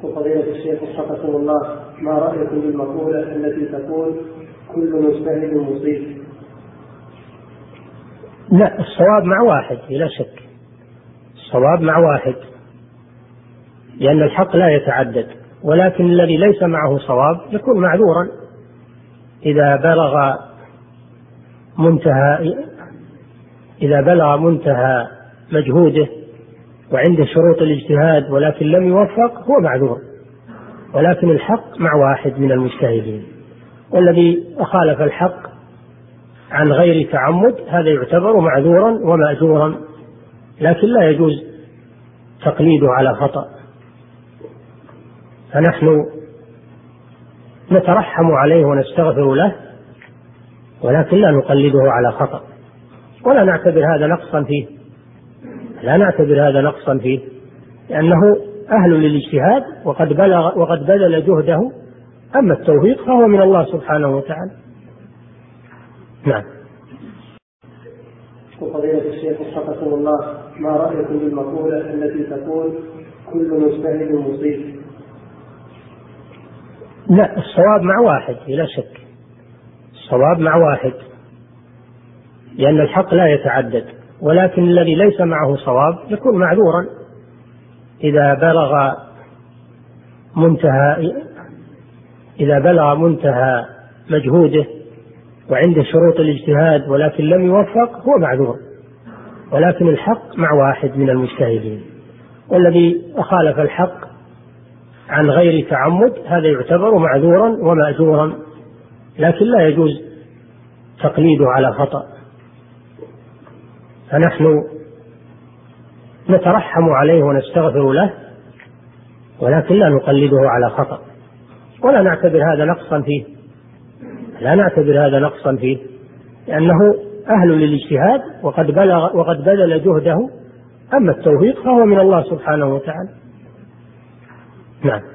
وفضيلة الشيخ وفقكم الله، ما رأيكم بالمقولة التي تقول كل مجتهد مصيب؟ لا، الصواب مع واحد بلا شك، الصواب مع واحد، لأن الحق لا يتعدد، ولكن الذي ليس معه صواب يكون معذورا إذا بلغ منتهى مجهوده وعنده شروط الاجتهاد ولكن لم يوفق هو معذور، ولكن الحق مع واحد من المجتهدين، والذي أخالف الحق عن غير تعمد هذا يعتبر معذورا ومأجورا، لكن لا يجوز تقليده على خطأ، فنحن نترحم عليه ونستغفر له، ولكن لا نقلده على خطأ، ولا نعتبر هذا نقصا فيه، لأنه أهل للاجتهاد وقد بذل جهده، أما التوفيق فهو من الله سبحانه وتعالى. نعم. وفضيلة الشيخ وفقكم الله، ما رأيكم بالمقولة التي تقول كل مجتهد مصيب؟ لا، الصواب مع واحد بلا شك، الصواب مع واحد، لأن الحق لا يتعدد، ولكن الذي ليس معه صواب يكون معذورا إذا بلغ منتهى مجهوده وعنده شروط الاجتهاد ولكن لم يوفق هو معذور، ولكن الحق مع واحد من المجتهدين، والذي أخالف الحق عن غير تعمد هذا يعتبر معذورا ومأجورا، لكن لا يجوز تقليده على خطأ، فنحن نترحم عليه ونستغفر له، ولكن لا نقلده على خطأ، ولا نعتبر هذا نقصا فيه، لأنه أهل للاجتهاد وقد بذل جهده، أما التوفيق فهو من الله سبحانه وتعالى. نعم.